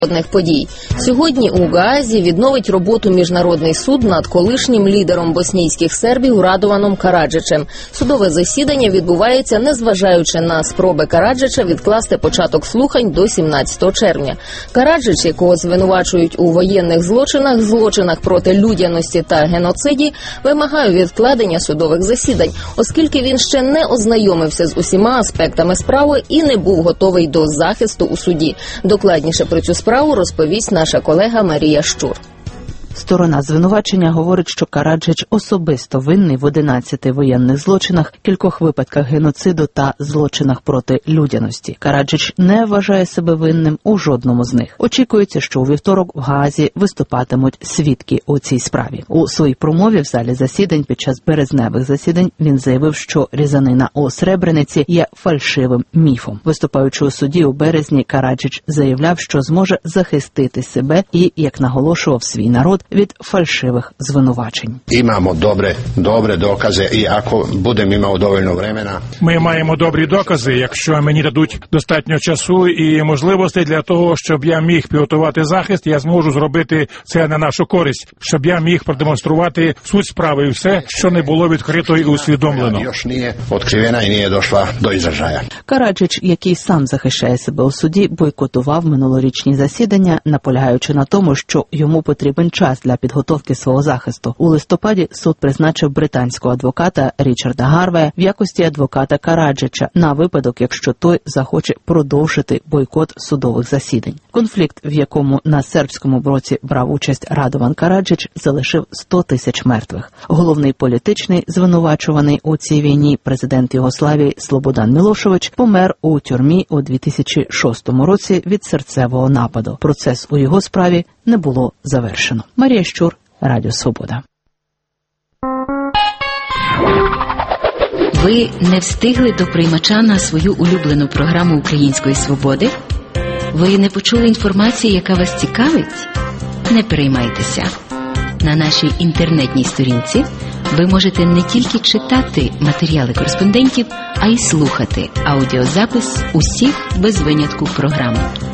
подій. Сьогодні у Гаазі відновить роботу міжнародний суд над колишнім лідером боснійських сербів Радованом Караджичем. Судове засідання відбувається, незважаючи на спроби Караджича відкласти початок слухань до 17 червня. Караджич, якого звинувачують у воєнних злочинах проти людяності та геноциді, вимагає відкладення судових засідань, оскільки він ще не ознайомився з усіма аспектами справи і не був готовий до захисту у суді. Докладніше про цю справу розповість наша колега Марія Щур. Сторона звинувачення говорить, що Караджич особисто винний в 11 воєнних злочинах, кількох випадках геноциду та злочинах проти людяності. Караджич не вважає себе винним у жодному з них. Очікується, що у вівторок в Гаазі виступатимуть свідки у цій справі. У своїй промові в залі засідань під час березневих засідань він заявив, що різанина у Сребрениці є фальшивим міфом. Виступаючи у суді у березні, Караджич заявляв, що зможе захистити себе і, як наголошував свій народ, від фальшивих звинувачень. Маємо добре докази, і ако будемо мати довольно времена. Ми маємо добрі докази, якщо мені дадуть достатньо часу і можливостей для того, щоб я міг підготувати захист, я зможу зробити це на нашу користь, щоб я міг продемонструвати суть справи і все, що не було відкрито і усвідомлено. Još nije otkrivena i nije došla do izražaja. Караджич, який сам захищає себе у суді, бойкотував минулорічні засідання, наполягаючи на тому, що йому потрібен час для підготовки свого захисту. У листопаді суд призначив британського адвоката Річарда Гарвея в якості адвоката Караджича на випадок, якщо той захоче продовжити бойкот судових засідань. Конфлікт, в якому на сербському боці брав участь Радован Караджич, залишив 100 тисяч мертвих. Головний політичний звинувачуваний у цій війні, президент Югославії Слободан Мілошевич, помер у тюрмі у 2006 році від серцевого нападу. Процес у його справі не було завершено. Марія Щур, Радіо Свобода. Ви не встигли до приймача на свою улюблену програму Української свободи? Ви не почули інформації, яка вас цікавить? Не переймайтеся. На нашій інтернетній сторінці ви можете не тільки читати матеріали кореспондентів, а й слухати аудіозапис усіх без винятку програм.